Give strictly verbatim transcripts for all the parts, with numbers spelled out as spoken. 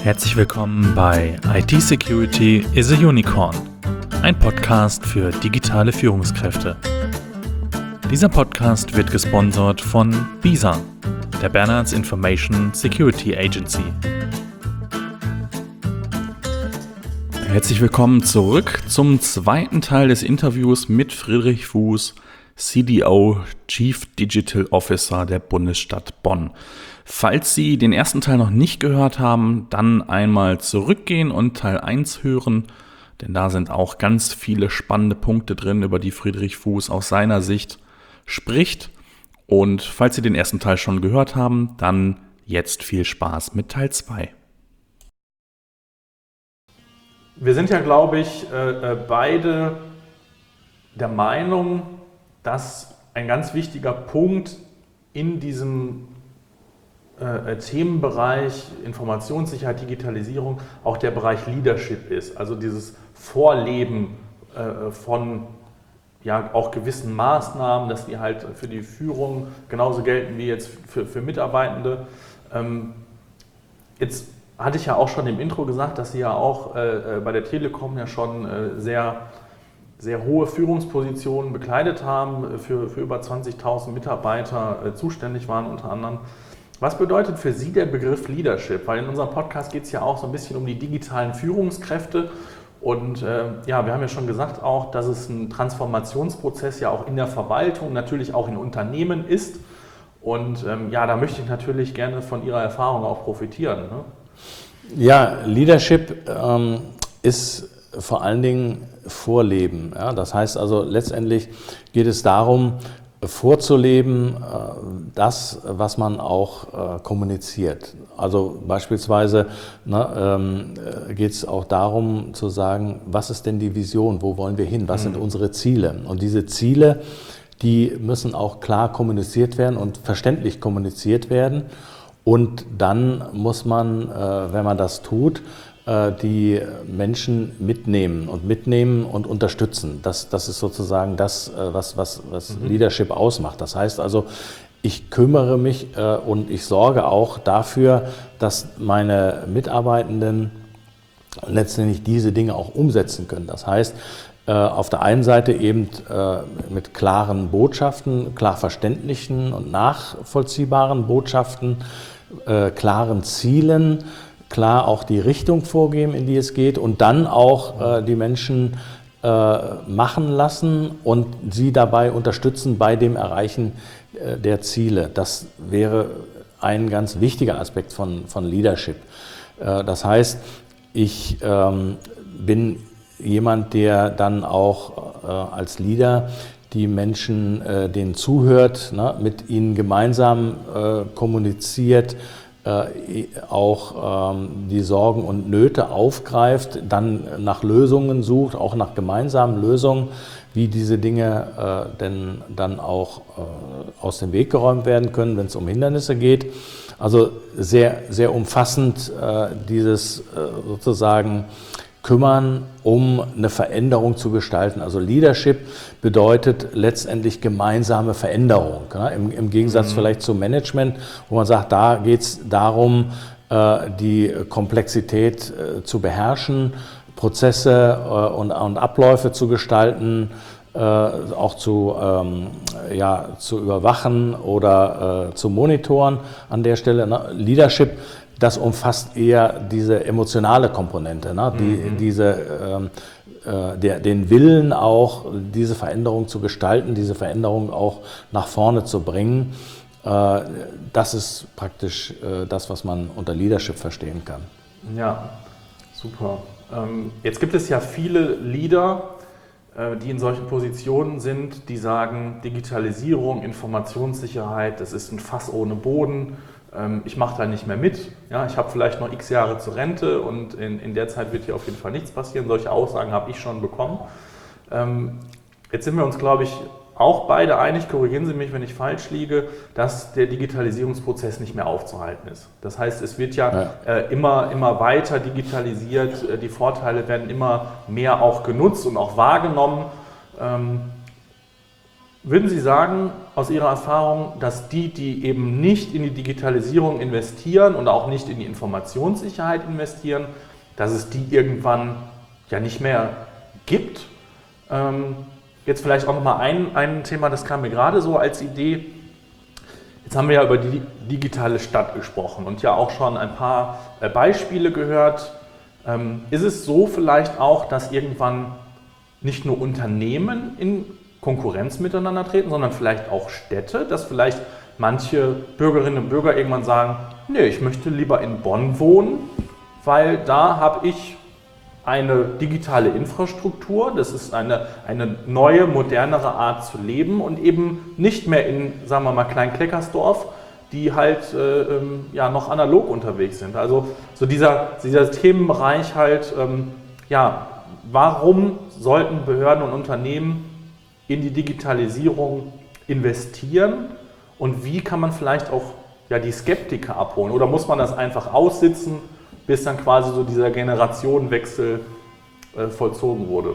Herzlich willkommen bei I T Security is a Unicorn, ein Podcast für digitale Führungskräfte. Dieser Podcast wird gesponsert von BISA, der Bernards Information Security Agency. Herzlich willkommen zurück zum zweiten Teil des Interviews mit Friedrich Fuß, C D O, Chief Digital Officer der Bundesstadt Bonn. Falls Sie den ersten Teil noch nicht gehört haben, dann einmal zurückgehen und Teil eins hören, denn da sind auch ganz viele spannende Punkte drin, über die Friedrich Fuß aus seiner Sicht spricht. Und falls Sie den ersten Teil schon gehört haben, dann jetzt viel Spaß mit Teil zwei. Wir sind ja, glaube ich, äh, beide der Meinung, dass ein ganz wichtiger Punkt in diesem äh, Themenbereich Informationssicherheit, Digitalisierung auch der Bereich Leadership ist. Also dieses Vorleben äh, von ja, auch gewissen Maßnahmen, dass die halt für die Führung genauso gelten wie jetzt für, für Mitarbeitende. Ähm, jetzt hatte ich ja auch schon im Intro gesagt, dass Sie ja auch äh, bei der Telekom ja schon äh, sehr sehr hohe Führungspositionen bekleidet haben, für, für über zwanzigtausend Mitarbeiter äh, zuständig waren unter anderem. Was bedeutet für Sie der Begriff Leadership? Weil in unserem Podcast geht es ja auch so ein bisschen um die digitalen Führungskräfte und äh, ja, wir haben ja schon gesagt auch, dass es ein Transformationsprozess ja auch in der Verwaltung, natürlich auch in Unternehmen ist und ähm, ja, da möchte ich natürlich gerne von Ihrer Erfahrung auch profitieren. Ne? Ja, Leadership ähm, ist vor allen Dingen Vorleben. Ja? Das heißt also, letztendlich geht es darum, vorzuleben, das, was man auch kommuniziert. Also beispielsweise ne, ähm, geht es auch darum zu sagen, was ist denn die Vision, wo wollen wir hin, was sind unsere Ziele? Und diese Ziele, die müssen auch klar kommuniziert werden und verständlich kommuniziert werden. Und dann muss man, wenn man das tut, die Menschen mitnehmen und mitnehmen und unterstützen. Das, das ist sozusagen das, was, was, was mhm. Leadership ausmacht. Das heißt also, ich kümmere mich äh, und ich sorge auch dafür, dass meine Mitarbeitenden letztendlich diese Dinge auch umsetzen können. Das heißt, äh, auf der einen Seite eben äh, mit klaren Botschaften, klar verständlichen und nachvollziehbaren Botschaften, äh, klaren Zielen, klar auch die Richtung vorgeben, in die es geht und dann auch äh, die Menschen äh, machen lassen und sie dabei unterstützen bei dem Erreichen äh, der Ziele. Das wäre ein ganz wichtiger Aspekt von, von Leadership. Äh, das heißt, ich ähm, bin jemand, der dann auch äh, als Leader die Menschen, äh, denen zuhört, ne, mit ihnen gemeinsam äh, kommuniziert, auch ähm, die Sorgen und Nöte aufgreift, dann nach Lösungen sucht, auch nach gemeinsamen Lösungen, wie diese Dinge äh, denn dann auch äh, aus dem Weg geräumt werden können, wenn es um Hindernisse geht. Also sehr, sehr umfassend äh, dieses äh, sozusagen kümmern, um eine Veränderung zu gestalten. Also Leadership bedeutet letztendlich gemeinsame Veränderung. Ne? Im, Im Gegensatz mhm. vielleicht zum Management, wo man sagt, da geht es darum, äh, die Komplexität äh, zu beherrschen, Prozesse äh, und, und Abläufe zu gestalten, äh, auch zu, ähm, ja, zu überwachen oder äh, zu monitoren an der Stelle. Ne? Leadership, das umfasst eher diese emotionale Komponente, ne? Die, mhm. diese, ähm, äh, der, den Willen auch, diese Veränderung zu gestalten, diese Veränderung auch nach vorne zu bringen. Äh, das ist praktisch äh, das, was man unter Leadership verstehen kann. Ja, super. Ähm, jetzt gibt es ja viele Leader, äh, die in solchen Positionen sind, die sagen, Digitalisierung, Informationssicherheit, das ist ein Fass ohne Boden. Ich mache da nicht mehr mit, ja, ich habe vielleicht noch x Jahre zur Rente und in, in der Zeit wird hier auf jeden Fall nichts passieren. Solche Aussagen habe ich schon bekommen. Ähm, jetzt sind wir uns, glaube ich, auch beide einig, korrigieren Sie mich, wenn ich falsch liege, dass der Digitalisierungsprozess nicht mehr aufzuhalten ist. Das heißt, es wird ja, ja. Äh, immer, immer weiter digitalisiert, die Vorteile werden immer mehr auch genutzt und auch wahrgenommen. Ähm, würden Sie sagen, aus Ihrer Erfahrung, dass die, die eben nicht in die Digitalisierung investieren und auch nicht in die Informationssicherheit investieren, dass es die irgendwann ja nicht mehr gibt? Ähm, jetzt vielleicht auch nochmal ein, ein Thema, das kam mir gerade so als Idee. Jetzt haben wir ja über die digitale Stadt gesprochen und ja auch schon ein paar Beispiele gehört. Ähm, ist es so vielleicht auch, dass irgendwann nicht nur Unternehmen in Konkurrenz miteinander treten, sondern vielleicht auch Städte, dass vielleicht manche Bürgerinnen und Bürger irgendwann sagen, nee, ich möchte lieber in Bonn wohnen, weil da habe ich eine digitale Infrastruktur, das ist eine, eine neue, modernere Art zu leben und eben nicht mehr in, sagen wir mal, Klein-Kleckersdorf, die halt äh, ähm, ja, noch analog unterwegs sind. Also so dieser, dieser Themenbereich halt, ähm, ja, warum sollten Behörden und Unternehmen in die Digitalisierung investieren und wie kann man vielleicht auch ja, die Skeptiker abholen? Oder muss man das einfach aussitzen, bis dann quasi so dieser Generationenwechsel äh, vollzogen wurde?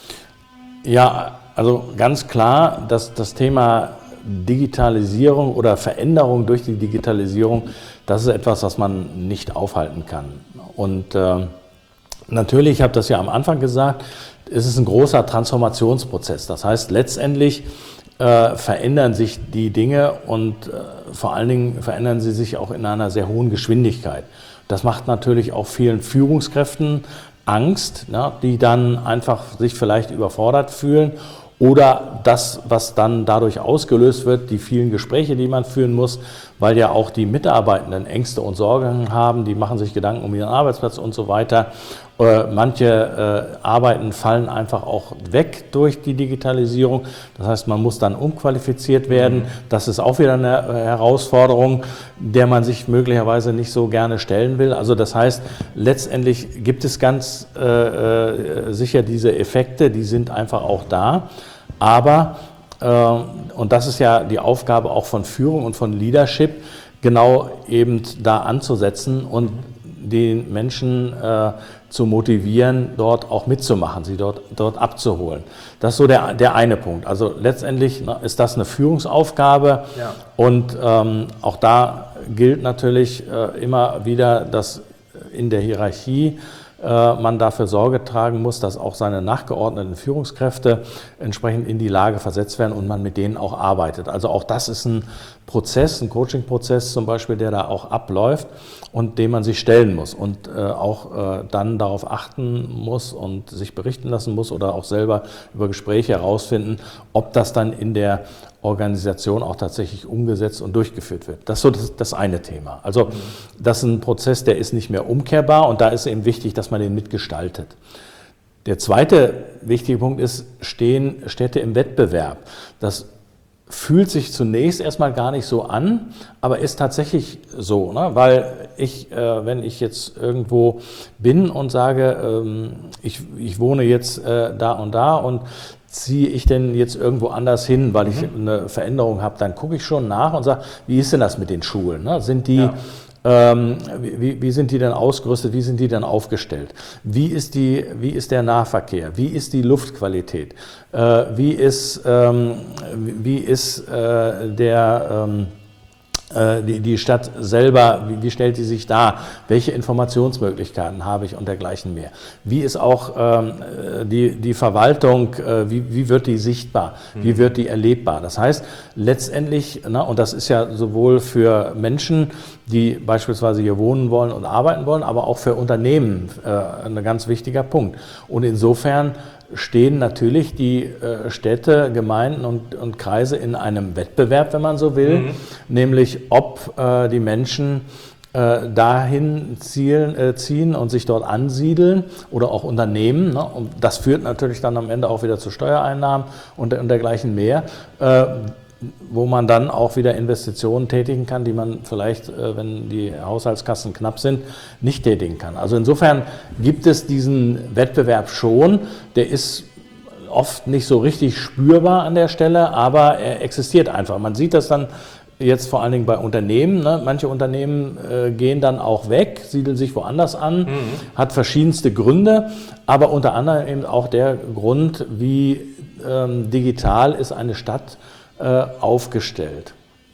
Ja, also ganz klar, dass das Thema Digitalisierung oder Veränderung durch die Digitalisierung, das ist etwas, was man nicht aufhalten kann. Und äh, natürlich, ich habe das ja am Anfang gesagt, es ist ein großer Transformationsprozess. Das heißt, letztendlich äh, verändern sich die Dinge und äh, vor allen Dingen verändern sie sich auch in einer sehr hohen Geschwindigkeit. Das macht natürlich auch vielen Führungskräften Angst, ne, die dann einfach sich vielleicht überfordert fühlen. Oder das, was dann dadurch ausgelöst wird, die vielen Gespräche, die man führen muss, weil ja auch die Mitarbeitenden Ängste und Sorgen haben, die machen sich Gedanken um ihren Arbeitsplatz und so weiter. Äh, manche äh, Arbeiten fallen einfach auch weg durch die Digitalisierung. Das heißt, man muss dann umqualifiziert werden. Das ist auch wieder eine Herausforderung, der man sich möglicherweise nicht so gerne stellen will. Also das heißt, letztendlich gibt es ganz äh, äh, sicher diese Effekte, die sind einfach auch da. Aber, äh, und das ist ja die Aufgabe auch von Führung und von Leadership, genau eben da anzusetzen und den Menschen äh, zu motivieren, dort auch mitzumachen, sie dort, dort abzuholen. Das ist so der, der eine Punkt. Also letztendlich ist das eine Führungsaufgabe ja. Und ähm, auch da gilt natürlich äh, immer wieder, dass in der Hierarchie äh, man dafür Sorge tragen muss, dass auch seine nachgeordneten Führungskräfte entsprechend in die Lage versetzt werden und man mit denen auch arbeitet. Also auch das ist ein Prozess, ein Coaching-Prozess zum Beispiel, der da auch abläuft und dem man sich stellen muss und äh, auch äh, dann darauf achten muss und sich berichten lassen muss oder auch selber über Gespräche herausfinden, ob das dann in der Organisation auch tatsächlich umgesetzt und durchgeführt wird. Das ist so das, das eine Thema. Also das ist ein Prozess, der ist nicht mehr umkehrbar und da ist eben wichtig, dass man den mitgestaltet. Der zweite wichtige Punkt ist, stehen Städte im Wettbewerb. Das fühlt sich zunächst erstmal gar nicht so an, aber ist tatsächlich so, ne? Weil ich, äh, wenn ich jetzt irgendwo bin und sage, ähm, ich, ich wohne jetzt äh, da und da und ziehe ich denn jetzt irgendwo anders hin, weil ich mhm. eine Veränderung habe, dann gucke ich schon nach und sage, wie ist denn das mit den Schulen? Ne? Sind die, ja. ähm, wie, wie sind die denn ausgerüstet, wie sind die denn aufgestellt? Wie ist, die, wie ist der Nahverkehr? Wie ist die Luftqualität? Äh, wie ist, ähm, wie ist äh, der... Ähm, Die, die Stadt selber, wie, wie stellt die sich dar? Welche Informationsmöglichkeiten habe ich und dergleichen mehr? Wie ist auch ähm, die, die Verwaltung, äh, wie, wie wird die sichtbar? Wie wird die erlebbar? Das heißt, letztendlich, na, und das ist ja sowohl für Menschen, die beispielsweise hier wohnen wollen und arbeiten wollen, aber auch für Unternehmen äh, ein ganz wichtiger Punkt. Und insofern stehen natürlich die äh, Städte, Gemeinden und, und Kreise in einem Wettbewerb, wenn man so will, mhm. nämlich ob äh, die Menschen äh, dahin zielen, äh, ziehen und sich dort ansiedeln oder auch Unternehmen. Ne? Und das führt natürlich dann am Ende auch wieder zu Steuereinnahmen und, und dergleichen mehr. Äh, wo man dann auch wieder Investitionen tätigen kann, die man vielleicht, wenn die Haushaltskassen knapp sind, nicht tätigen kann. Also insofern gibt es diesen Wettbewerb schon, der ist oft nicht so richtig spürbar an der Stelle, aber er existiert einfach. Man sieht das dann jetzt vor allen Dingen bei Unternehmen. Ne? Manche Unternehmen äh, gehen dann auch weg, siedeln sich woanders an, mhm. hat verschiedenste Gründe, aber unter anderem eben auch der Grund, wie ähm, digital ist eine Stadt äh, aufgestellt.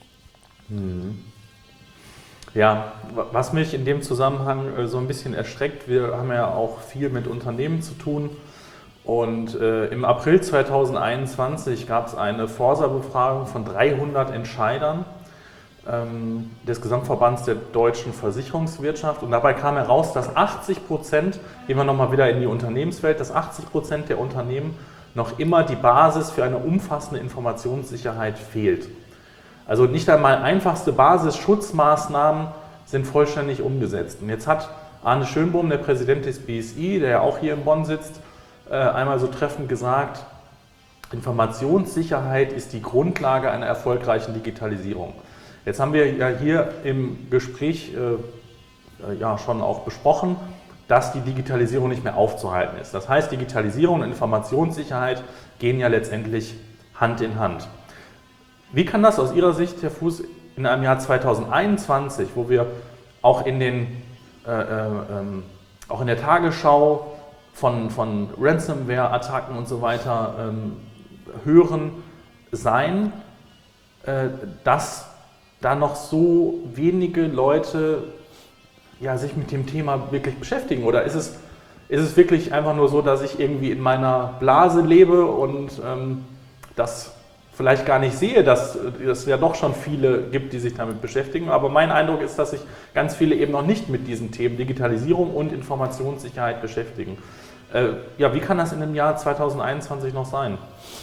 Ja, was mich in dem Zusammenhang so ein bisschen erschreckt, wir haben ja auch viel mit Unternehmen zu tun und äh, im April zweitausendeinundzwanzig gab es eine Forsa-Befragung von dreihundert Entscheidern ähm, des Gesamtverbands der deutschen Versicherungswirtschaft und dabei kam heraus, dass achtzig Prozent, gehen wir nochmal wieder in die Unternehmenswelt, dass achtzig Prozent der Unternehmen noch immer die Basis für eine umfassende Informationssicherheit fehlt. Also nicht einmal einfachste Basisschutzmaßnahmen sind vollständig umgesetzt. Und jetzt hat Arne Schönbohm, der Präsident des B S I, der ja auch hier in Bonn sitzt, einmal so treffend gesagt, Informationssicherheit ist die Grundlage einer erfolgreichen Digitalisierung. Jetzt haben wir ja hier im Gespräch äh, ja schon auch besprochen, dass die Digitalisierung nicht mehr aufzuhalten ist. Das heißt, Digitalisierung und Informationssicherheit gehen ja letztendlich Hand in Hand. Wie kann das aus Ihrer Sicht, Herr Fuß, in einem Jahr zweitausendeinundzwanzig, wo wir auch in, den, äh, äh, auch in der Tagesschau von, von Ransomware-Attacken und so weiter ähm, hören, sein, äh, dass da noch so wenige Leute ja, sich mit dem Thema wirklich beschäftigen? Oder ist es, ist es wirklich einfach nur so, dass ich irgendwie in meiner Blase lebe und ähm, das vielleicht gar nicht sehe, dass es ja doch schon viele gibt, die sich damit beschäftigen. Aber mein Eindruck ist, dass sich ganz viele eben noch nicht mit diesen Themen Digitalisierung und Informationssicherheit beschäftigen. Äh, ja, wie kann das in dem Jahr zweitausendeinundzwanzig noch sein?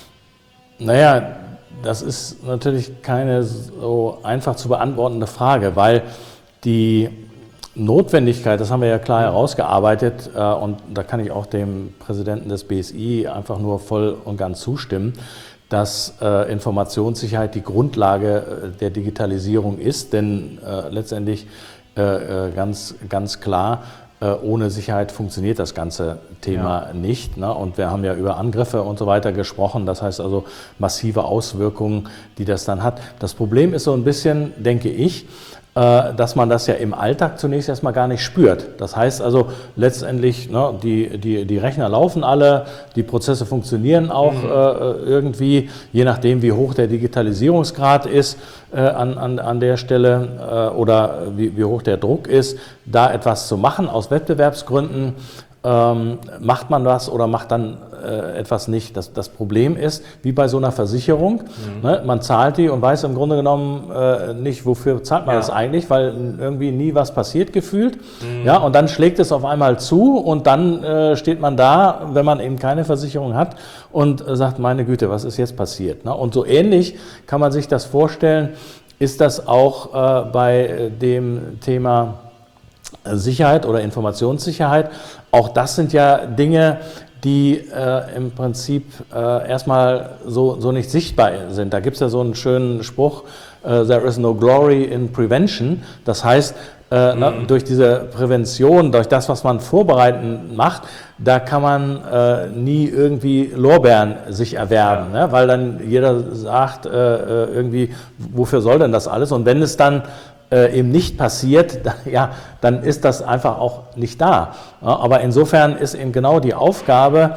Naja, das ist natürlich keine so einfach zu beantwortende Frage, weil die Notwendigkeit, das haben wir ja klar herausgearbeitet, äh, und da kann ich auch dem Präsidenten des B S I einfach nur voll und ganz zustimmen, dass äh, Informationssicherheit die Grundlage äh, der Digitalisierung ist, denn äh, letztendlich äh, äh, ganz, ganz klar, äh, ohne Sicherheit funktioniert das ganze Thema ja. nicht. Ne? Und wir haben ja über Angriffe und so weiter gesprochen, das heißt also massive Auswirkungen, die das dann hat. Das Problem ist so ein bisschen, denke ich, dass man das ja im Alltag zunächst erstmal gar nicht spürt. Das heißt also letztendlich, ne, die, die, die Rechner laufen alle, die Prozesse funktionieren auch mhm. äh, irgendwie, je nachdem wie hoch der Digitalisierungsgrad ist äh, an, an, an der Stelle äh, oder wie, wie hoch der Druck ist, da etwas zu machen aus Wettbewerbsgründen. Ähm, macht man das oder macht dann äh, etwas nicht? Das, das Problem ist, wie bei so einer Versicherung, mhm. ne, man zahlt die und weiß im Grunde genommen äh, nicht, wofür zahlt man ja. das eigentlich, weil irgendwie nie was passiert gefühlt. Mhm. Ja, und dann schlägt es auf einmal zu und dann äh, steht man da, wenn man eben keine Versicherung hat und äh, sagt, meine Güte, was ist jetzt passiert? Ne? Und so ähnlich kann man sich das vorstellen, ist das auch äh, bei dem Thema Sicherheit oder Informationssicherheit. Auch das sind ja Dinge, die äh, im Prinzip äh, erstmal so, so nicht sichtbar sind. Da gibt es ja so einen schönen Spruch, uh, there is no glory in prevention. Das heißt, äh, mhm. na, durch diese Prävention, durch das, was man vorbereitend macht, da kann man äh, nie irgendwie Lorbeeren sich erwerben, ja. ne? Weil dann jeder sagt, äh, irgendwie, wofür soll denn das alles? Und wenn es dann eben nicht passiert, ja, dann ist das einfach auch nicht da. Aber insofern ist eben genau die Aufgabe,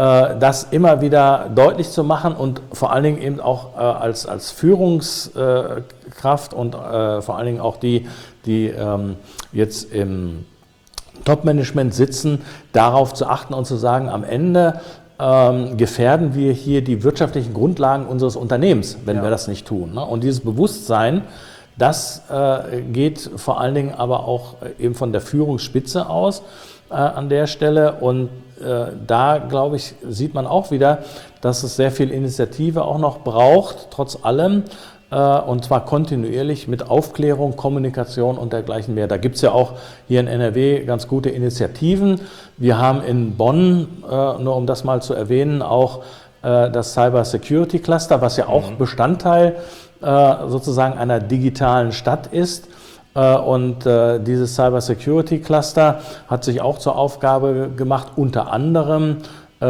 das immer wieder deutlich zu machen und vor allen Dingen eben auch als, als Führungskraft und vor allen Dingen auch die, die jetzt im Top-Management sitzen, darauf zu achten und zu sagen, am Ende gefährden wir hier die wirtschaftlichen Grundlagen unseres Unternehmens, wenn ja. wir das nicht tun. Und dieses Bewusstsein, das äh, geht vor allen Dingen aber auch eben von der Führungsspitze aus äh, an der Stelle. Und äh, da, glaube ich, sieht man auch wieder, dass es sehr viel Initiative auch noch braucht, trotz allem. Äh, und zwar kontinuierlich mit Aufklärung, Kommunikation und dergleichen mehr. Da gibt es ja auch hier in N R W ganz gute Initiativen. Wir haben in Bonn, äh, nur um das mal zu erwähnen, auch äh, das Cyber Security Cluster, was ja auch mhm. Bestandteil sozusagen einer digitalen Stadt ist. Und dieses Cyber Security Cluster hat sich auch zur Aufgabe gemacht, unter anderem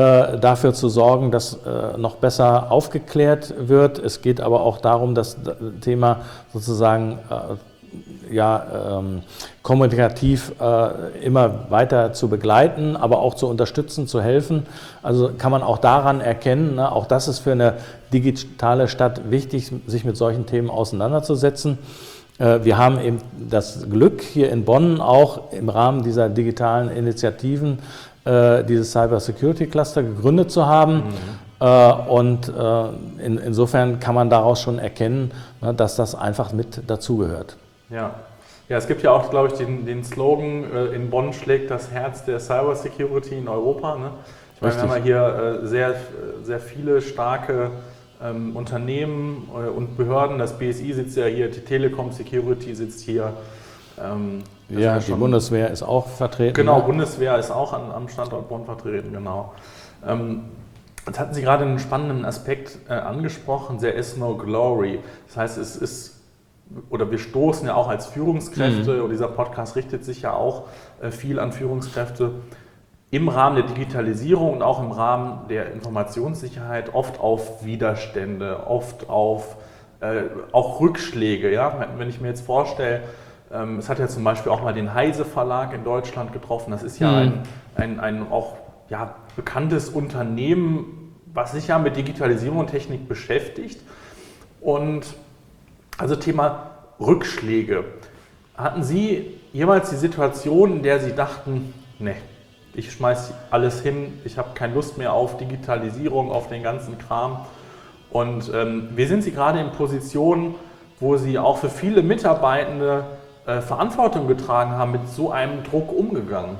dafür zu sorgen, dass noch besser aufgeklärt wird. Es geht aber auch darum, das Thema sozusagen ja, ähm, kommunikativ äh, immer weiter zu begleiten, aber auch zu unterstützen, zu helfen. Also kann man auch daran erkennen, ne, auch das ist für eine digitale Stadt wichtig, sich mit solchen Themen auseinanderzusetzen. Äh, wir haben eben das Glück, hier in Bonn auch im Rahmen dieser digitalen Initiativen äh, dieses Cyber Security Cluster gegründet zu haben. Mhm. Äh, und äh, in, insofern kann man daraus schon erkennen, ne, dass das einfach mit dazugehört. Ja. Ja, es gibt ja auch, glaube ich, den, den Slogan, äh, in Bonn schlägt das Herz der Cyber Security in Europa. Ne? Ich meine, wir haben ja hier äh, sehr, sehr viele starke ähm, Unternehmen äh, und Behörden. Das B S I sitzt ja hier, die Telekom Security sitzt hier. Ähm, ja, ja die Bundeswehr ist auch vertreten. Genau, ne? Bundeswehr ist auch an, am Standort Bonn vertreten, genau. Ähm, jetzt hatten Sie gerade einen spannenden Aspekt äh, angesprochen, there is no glory. Das heißt, es ist oder wir stoßen ja auch als Führungskräfte, mhm. und dieser Podcast richtet sich ja auch äh, viel an Führungskräfte, im Rahmen der Digitalisierung und auch im Rahmen der Informationssicherheit oft auf Widerstände, oft auf äh, auch Rückschläge. Ja? Wenn ich mir jetzt vorstelle, ähm, es hat ja zum Beispiel auch mal den Heise Verlag in Deutschland getroffen, das ist ja mhm. ein, ein, ein auch ja, bekanntes Unternehmen, was sich ja mit Digitalisierung und Technik beschäftigt. Und also Thema Rückschläge. Hatten Sie jemals die Situation, in der Sie dachten, nee, ich schmeiß alles hin, ich habe keine Lust mehr auf Digitalisierung, auf den ganzen Kram. Und ähm, wie sind Sie gerade in Positionen, wo Sie auch für viele Mitarbeitende äh, Verantwortung getragen haben, mit so einem Druck umgegangen?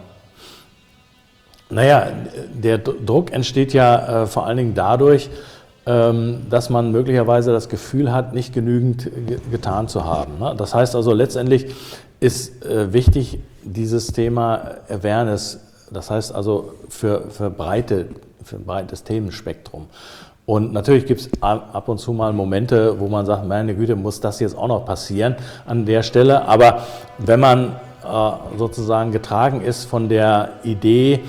Naja, der Druck entsteht ja äh, vor allen Dingen dadurch, dass man möglicherweise das Gefühl hat, nicht genügend getan zu haben. Das heißt also, letztendlich ist wichtig dieses Thema Awareness, das heißt also für, für, breite, für ein breites Themenspektrum. Und natürlich gibt es ab und zu mal Momente, wo man sagt, meine Güte, muss das jetzt auch noch passieren an der Stelle. Aber wenn man sozusagen getragen ist von der Idee,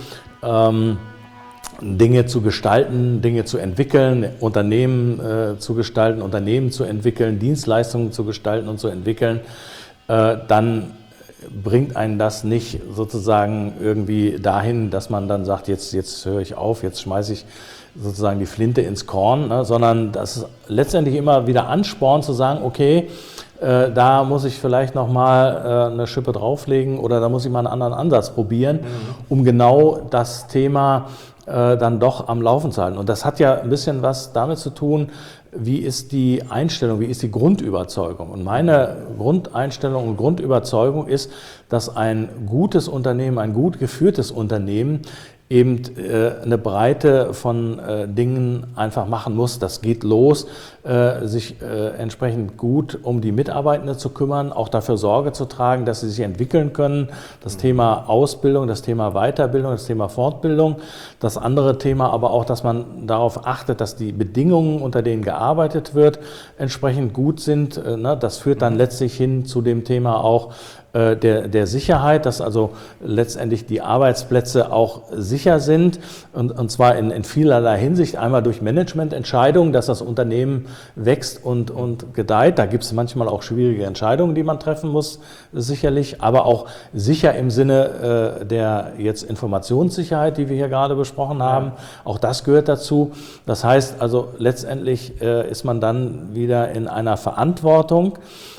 Dinge zu gestalten, Dinge zu entwickeln, Unternehmen äh, zu gestalten, Unternehmen zu entwickeln, Dienstleistungen zu gestalten und zu entwickeln, äh, dann bringt einen das nicht sozusagen irgendwie dahin, dass man dann sagt, jetzt, jetzt höre ich auf, jetzt schmeiße ich sozusagen die Flinte ins Korn, ne, sondern das ist letztendlich immer wieder Ansporn zu sagen, okay, äh, da muss ich vielleicht nochmal äh, eine Schippe drauflegen oder da muss ich mal einen anderen Ansatz probieren, mhm. um genau das Thema dann doch am Laufen zu halten. Und das hat ja ein bisschen was damit zu tun, wie ist die Einstellung, wie ist die Grundüberzeugung. Und meine Grundeinstellung und Grundüberzeugung ist, dass ein gutes Unternehmen, ein gut geführtes Unternehmen eben äh, eine Breite von äh, Dingen einfach machen muss. Das geht los, äh, sich äh, entsprechend gut um die Mitarbeitenden zu kümmern, auch dafür Sorge zu tragen, dass sie sich entwickeln können. Das mhm. Thema Ausbildung, das Thema Weiterbildung, das Thema Fortbildung. Das andere Thema aber auch, dass man darauf achtet, dass die Bedingungen, unter denen gearbeitet wird, entsprechend gut sind. Äh, ne? Das führt dann mhm. letztlich hin zu dem Thema auch, Der, der Sicherheit, dass also letztendlich die Arbeitsplätze auch sicher sind und, und zwar in, in vielerlei Hinsicht. Einmal durch Managemententscheidungen, dass das Unternehmen wächst und, und gedeiht. Da gibt es manchmal auch schwierige Entscheidungen, die man treffen muss, sicherlich, aber auch sicher im Sinne äh, der jetzt Informationssicherheit, die wir hier gerade besprochen haben. Ja. Auch das gehört dazu. Das heißt also, letztendlich äh, ist man dann wieder in einer Verantwortung.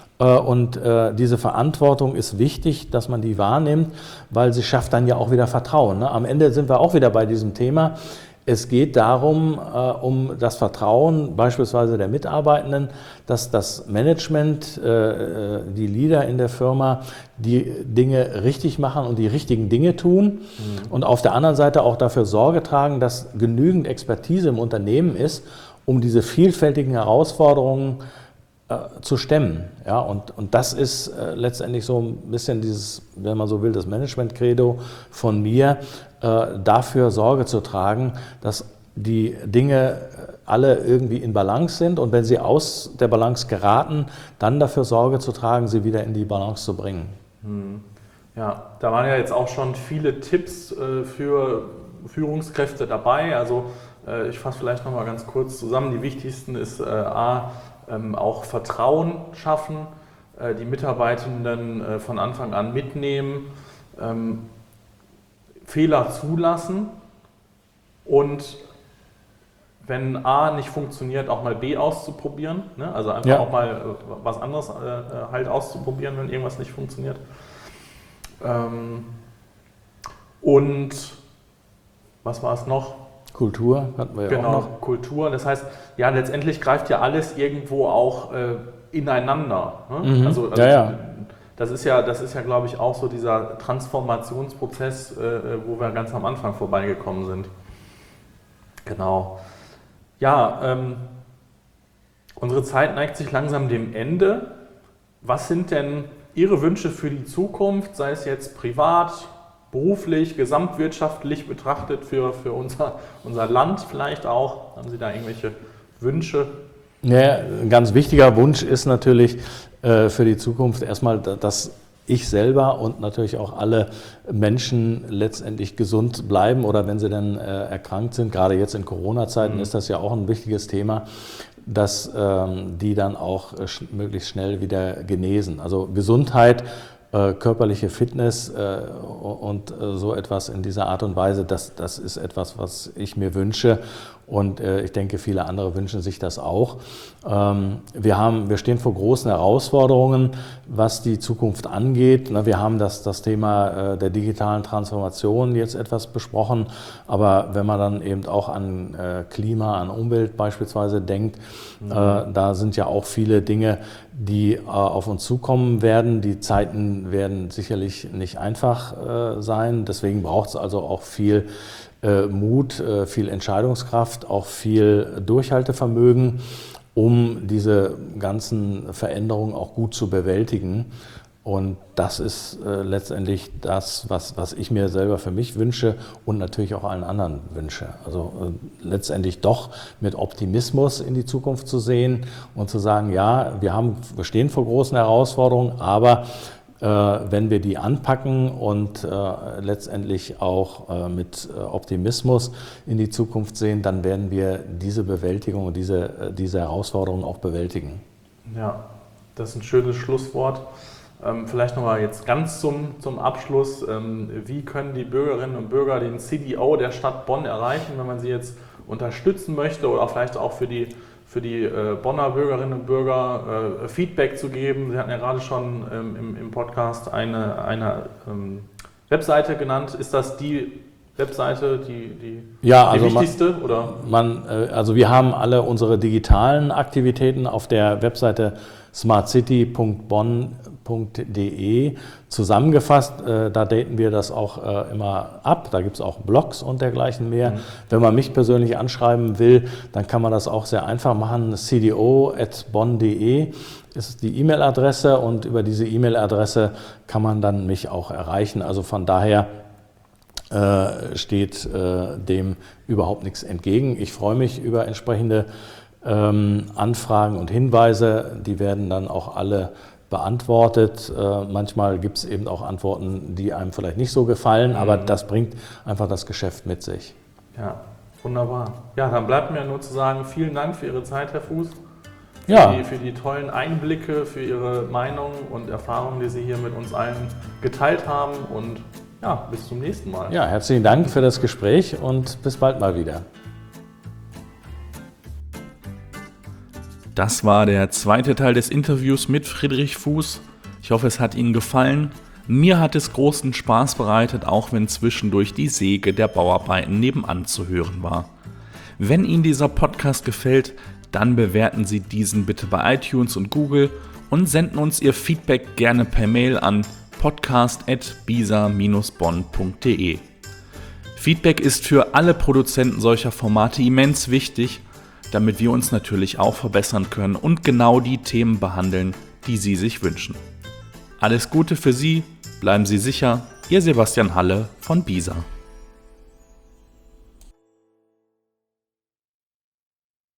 Und äh, diese Verantwortung ist wichtig, dass man die wahrnimmt, weil sie schafft dann ja auch wieder Vertrauen. Ne? Am Ende sind wir auch wieder bei diesem Thema. Es geht darum, äh, um das Vertrauen beispielsweise der Mitarbeitenden, dass das Management, äh, die Leader in der Firma, die Dinge richtig machen und die richtigen Dinge tun. Mhm. Und auf der anderen Seite auch dafür Sorge tragen, dass genügend Expertise im Unternehmen ist, um diese vielfältigen Herausforderungen zu stemmen. Ja, und, und das ist äh, letztendlich so ein bisschen dieses, wenn man so will, das Management-Credo von mir, äh, dafür Sorge zu tragen, dass die Dinge alle irgendwie in Balance sind und wenn sie aus der Balance geraten, dann dafür Sorge zu tragen, sie wieder in die Balance zu bringen. Hm. Ja, da waren ja jetzt auch schon viele Tipps äh, für Führungskräfte dabei. Also äh, ich fasse vielleicht nochmal ganz kurz zusammen. Die wichtigsten ist äh, A, Ähm, auch Vertrauen schaffen, äh, die Mitarbeitenden äh, von Anfang an mitnehmen, ähm, Fehler zulassen und wenn A nicht funktioniert, auch mal B auszuprobieren. Ne? Also einfach ja. auch mal äh, was anderes äh, halt auszuprobieren, wenn irgendwas nicht funktioniert. Ähm, und was war es noch? Kultur hatten wir ja genau, auch noch. Kultur. Das heißt, ja, letztendlich greift ja alles irgendwo auch äh, ineinander. Ne? Mhm. Also, also ja, ja. Das ist ja, das ist ja, glaube ich, auch so dieser Transformationsprozess, äh, wo wir ganz am Anfang vorbeigekommen sind. Genau. Ja, ähm, unsere Zeit neigt sich langsam dem Ende. Was sind denn Ihre Wünsche für die Zukunft, sei es jetzt privat, beruflich, gesamtwirtschaftlich betrachtet für, für unser, unser Land vielleicht auch? Haben Sie da irgendwelche Wünsche? Ja, ein ganz wichtiger Wunsch ist natürlich äh, für die Zukunft erstmal, dass ich selber und natürlich auch alle Menschen letztendlich gesund bleiben oder wenn sie dann äh, erkrankt sind, gerade jetzt in Corona-Zeiten mhm. ist das ja auch ein wichtiges Thema, dass ähm, die dann auch äh, sch- möglichst schnell wieder genesen. Also Gesundheit, äh, körperliche Fitness äh, und äh, so etwas in dieser Art und Weise, das, das ist etwas, was ich mir wünsche. Und äh, ich denke, viele andere wünschen sich das auch. Ähm, wir haben, wir stehen vor großen Herausforderungen, was die Zukunft angeht. Na, wir haben das, das Thema äh, der digitalen Transformation jetzt etwas besprochen. Aber wenn man dann eben auch an äh, Klima, an Umwelt beispielsweise denkt, mhm. äh, da sind ja auch viele Dinge, die äh, auf uns zukommen werden. Die Zeiten werden sicherlich nicht einfach äh, sein. Deswegen braucht es also auch viel Äh, Mut, äh, viel Entscheidungskraft, auch viel Durchhaltevermögen, um diese ganzen Veränderungen auch gut zu bewältigen. Und das ist äh, letztendlich das, was, was ich mir selber für mich wünsche und natürlich auch allen anderen wünsche. Also äh, letztendlich doch mit Optimismus in die Zukunft zu sehen und zu sagen, ja, wir haben, wir stehen vor großen Herausforderungen, aber wenn wir die anpacken und äh, letztendlich auch äh, mit Optimismus in die Zukunft sehen, dann werden wir diese Bewältigung und diese, diese Herausforderungen auch bewältigen. Ja, das ist ein schönes Schlusswort. Ähm, vielleicht nochmal jetzt ganz zum, zum Abschluss. Ähm, wie können die Bürgerinnen und Bürger den C D O der Stadt Bonn erreichen, wenn man sie jetzt unterstützen möchte oder vielleicht auch für die für die äh, Bonner Bürgerinnen und Bürger äh, Feedback zu geben? Sie hatten ja gerade schon ähm, im, im Podcast eine, eine ähm, Webseite genannt. Ist das die Webseite, die, die, ja, die also wichtigste? Man, oder? Man, äh, also wir haben alle unsere digitalen Aktivitäten auf der Webseite smartcity punkt bonn punkt de zusammengefasst. Äh, da daten wir das auch äh, immer ab. Da gibt es auch Blogs und dergleichen mehr. Mhm. Wenn man mich persönlich anschreiben will, dann kann man das auch sehr einfach machen. c d o at bonn punkt de ist die E-Mail-Adresse und über diese E-Mail-Adresse kann man dann mich auch erreichen. Also von daher äh, steht äh, dem überhaupt nichts entgegen. Ich freue mich über entsprechende ähm, Anfragen und Hinweise. Die werden dann auch alle beantwortet. Äh, manchmal gibt es eben auch Antworten, die einem vielleicht nicht so gefallen, mhm. aber das bringt einfach das Geschäft mit sich. Ja, wunderbar. Ja, dann bleibt mir nur zu sagen, vielen Dank für Ihre Zeit, Herr Fuß. Für, ja. die, für die tollen Einblicke, für Ihre Meinung und Erfahrungen, die Sie hier mit uns allen geteilt haben. Und ja, bis zum nächsten Mal. Ja, herzlichen Dank für das Gespräch und bis bald mal wieder. Das war der zweite Teil des Interviews mit Friedrich Fuß. Ich hoffe, es hat Ihnen gefallen. Mir hat es großen Spaß bereitet, auch wenn zwischendurch die Säge der Bauarbeiten nebenan zu hören war. Wenn Ihnen dieser Podcast gefällt, dann bewerten Sie diesen bitte bei iTunes und Google und senden uns Ihr Feedback gerne per Mail an podcast at bisa dash bonn punkt de. Feedback ist für alle Produzenten solcher Formate immens wichtig, damit wir uns natürlich auch verbessern können und genau die Themen behandeln, die Sie sich wünschen. Alles Gute für Sie, bleiben Sie sicher, Ihr Sebastian Halle von Bisa.